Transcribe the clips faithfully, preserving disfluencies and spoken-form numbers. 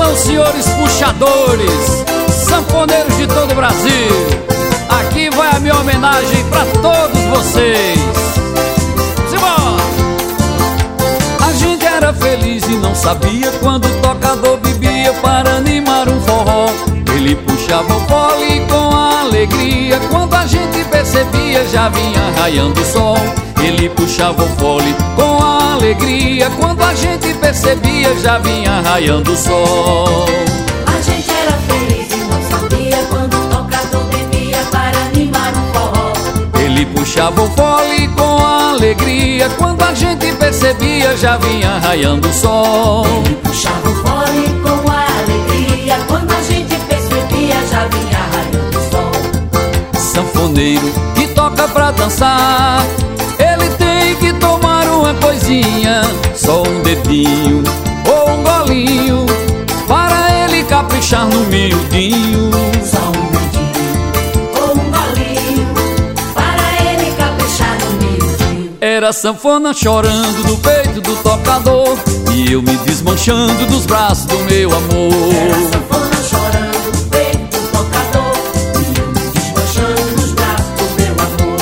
Atenção, senhores puxadores, sanfoneiros de todo o Brasil, aqui vai a minha homenagem pra todos vocês. Simbora! A gente era feliz e não sabia quando o tocador bebia para animar um forró. Ele puxava o fole com alegria, quando a gente percebia já vinha raiando o sol. Ele puxava o fole com alegria, quando a gente percebia já vinha raiando o sol. A gente era feliz e não sabia quando o tocador bebia para animar um forró. Ele puxava o fole com alegria, quando a gente percebia já vinha raiando o sol. Ele puxava o fole com alegria, quando a gente percebia já vinha raiando o sol. Sanfoneiro que toca pra dançar, ele tem que tomar uma coisinha, só um dedinho ou um golinho, para ele caprichar no miudinho. Só um dedinho ou um golinho, para ele caprichar no miudinho. Era sanfona chorando no peito do tocador, e eu me desmanchando dos braços do meu amor. Era sanfona chorando no peito do tocador, e eu me desmanchando dos braços do meu amor.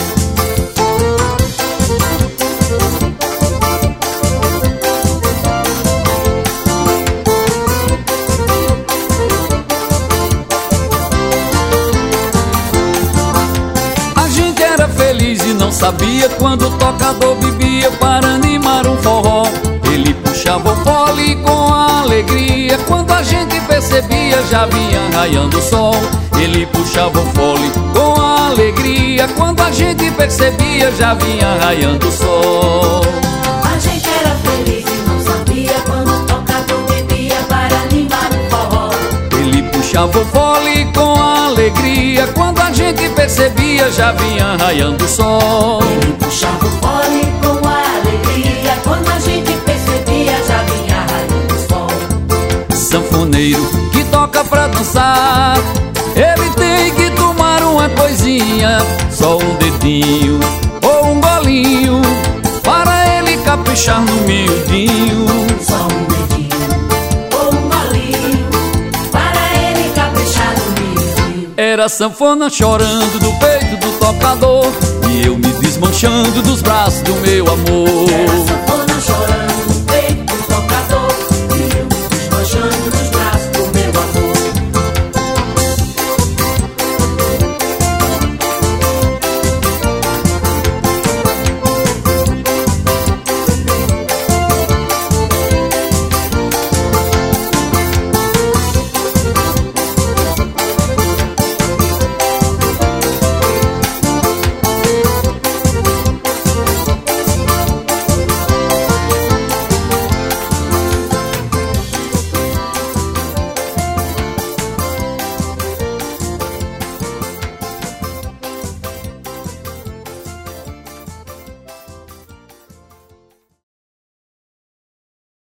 A gente era feliz e não sabia quando o tocador bebia para animar um forró. Ele puxava o fole com alegria, quando a gente percebia já vinha raiando o sol. Ele puxava o fole com alegria, quando a gente percebia já vinha raiando o sol. A gente era feliz e não sabia quando o tocador bebia para animar um forró. Ele puxava o fole com alegria, quando a gente percebia já vinha raiando o sol. Ele puxava o fole com alegria, quando a gente percebia já vinha raiando o sol. Sanfoneiro que toca pra dançar, ele tem que tomar uma coisinha, só um dedinho ou um golinho, para ele caprichar no miudinho. Só um dedinho ou um golinho, para ele caprichar no miudinho. Era sanfona chorando no peito do tocador, e eu me desmanchando dos braços do meu amor. Era sanfona chorando